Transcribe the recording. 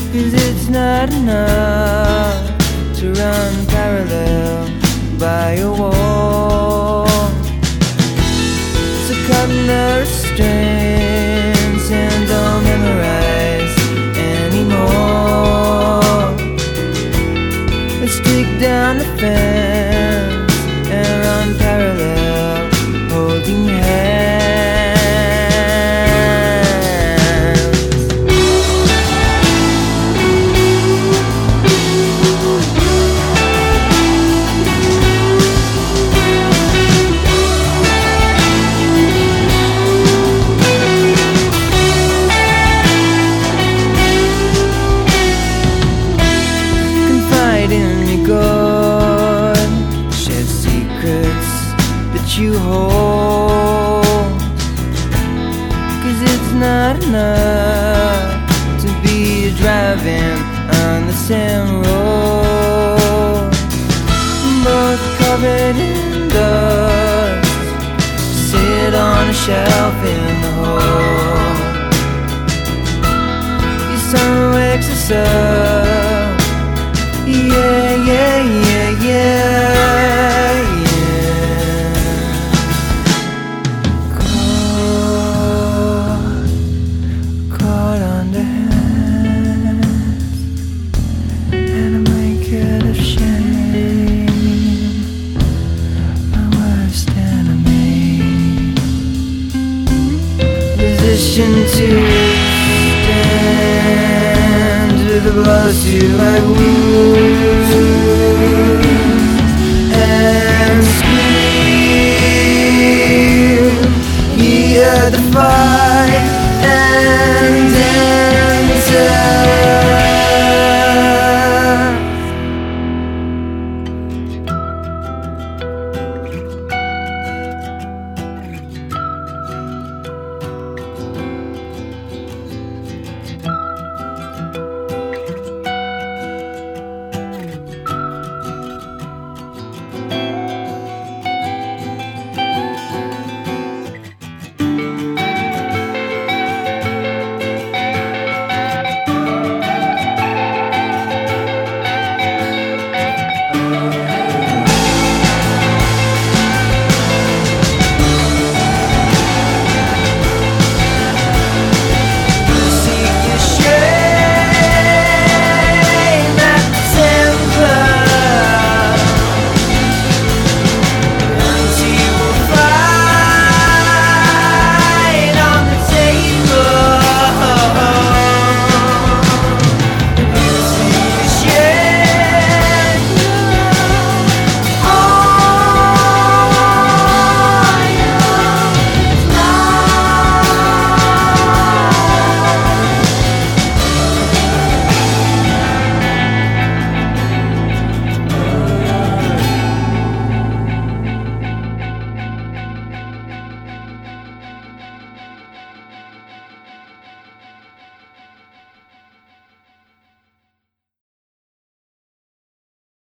'Cause it's not enough to run parallel by a wall. So cut the restraints and don't memorize anymore. Let's take down the fence and run parallel, holding hands. Share secrets that you hold, 'cause it's not enough to be driving on the same road, both covered in dust, sit on a shelf in the hall. Your sun wakes us up. Yeah, yeah, yeah, yeah, yeah. Caught under hands, and a blanket of shame, my worst enemy. Position to stand with the blows to my wound.